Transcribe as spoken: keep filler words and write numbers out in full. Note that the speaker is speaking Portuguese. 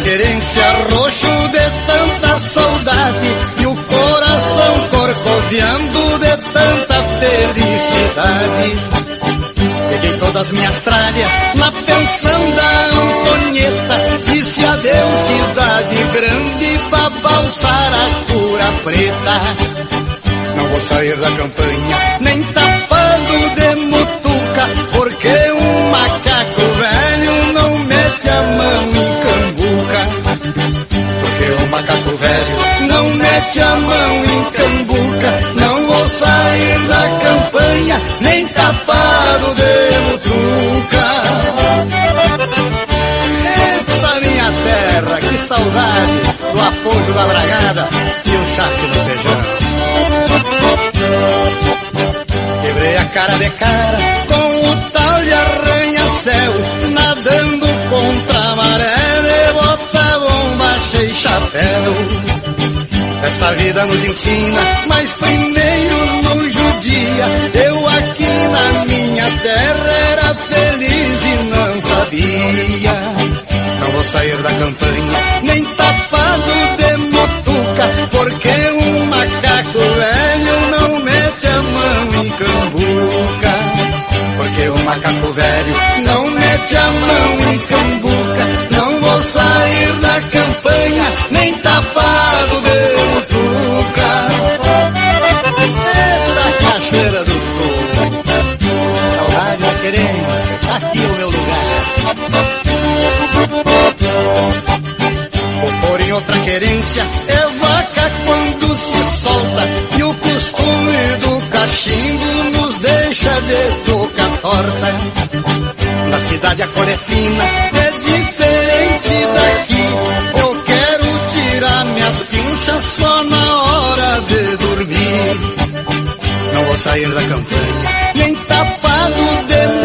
querência roxo de tanta saudade e o coração corcoviando de tanta felicidade. Peguei todas minhas tralhas na pensão da Antonieta, disse adeus cidade grande pra balsar a cura preta. Não vou sair da campanha nem tapado de mutuca, porque um macaco velho não mete a mão em cambuca. Porque um macaco velho não mete a mão em cambuca. Não vou sair da campanha nem tapado de mutuca. Eita minha terra, que saudade do apoio da bragada e o charque do feijão. Quebrei a cara de cara com o tal de arranha-céu, nadando contra a maré, de bota, bomba, cheio chapéu. Esta vida nos ensina, mas primeiro nos judia. Eu aqui na minha terra era feliz e não sabia. Não vou sair da campanha nem tapado de motuca, porque um macaco velho não mete a mão em cambuca. Porque um macaco velho não mete a mão em cambuca. Não vou sair da campanha nem tapado de mutuca. Eita cachoeira do sul, saudade da querência, aqui o meu lugar. Vou pôr em outra querência é vaca quando se solta, e o costume do cachimbo nos deixa de tocar torta. Na cidade a cor é fina, é diferente daqui. Eu quero tirar minhas pinças só na hora de dormir. Não vou sair da campanha nem tapado de